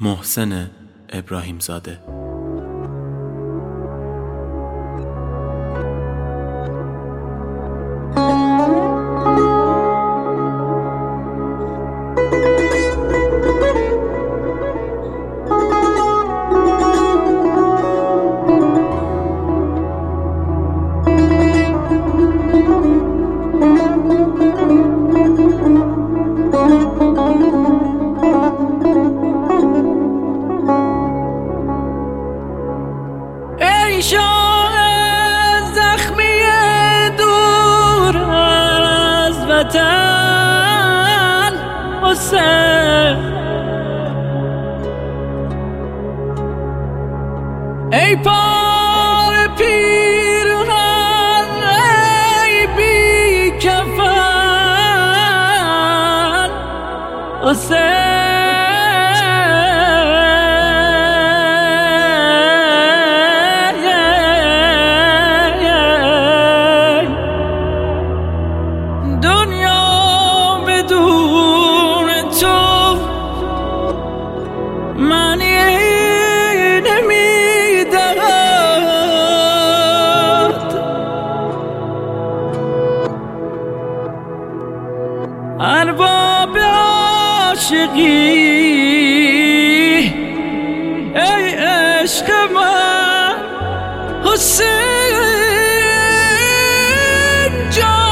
محسن ابراهیم زاده. زخمی دور از وطن حسین، ای پار پیرهن ای بی کفن حسین. معنی نمیدهد ارباب عاشقی، ای عشق من حسین جان.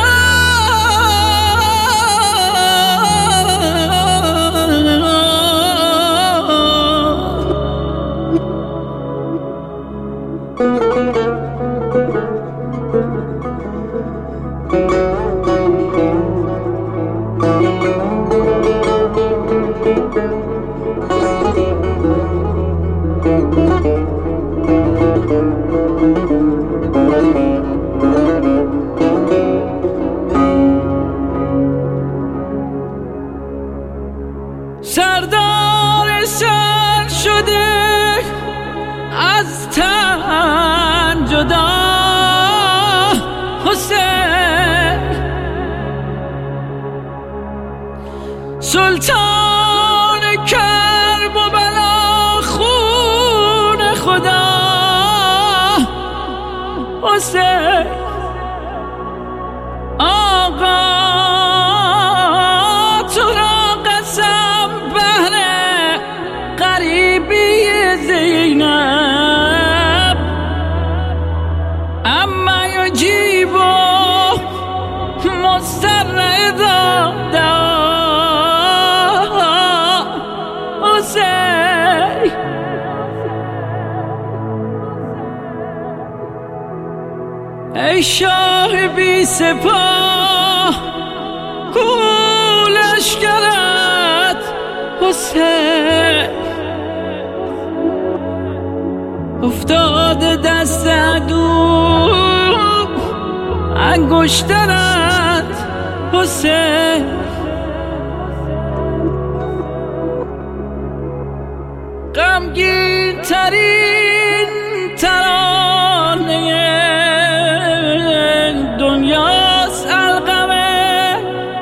سردار سر شده از تن جدا حسین، سلطان کرب و بلا خون خدا حسین. آقا تو را قسم بهر غریبی زینب، اما یجیب مضطر اذا دعا حسین. ای شاه بی سپاه کو لشکرت حسین، افتاده دست عدو انگشترت حسین. غمگین ترین ترانه دنیاست القمه،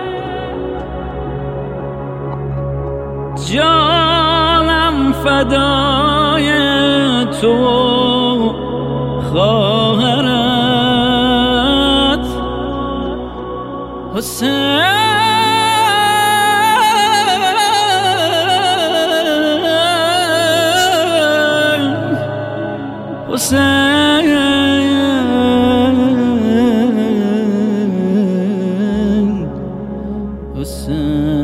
جانم فدای تو خواهرت حسین. حسین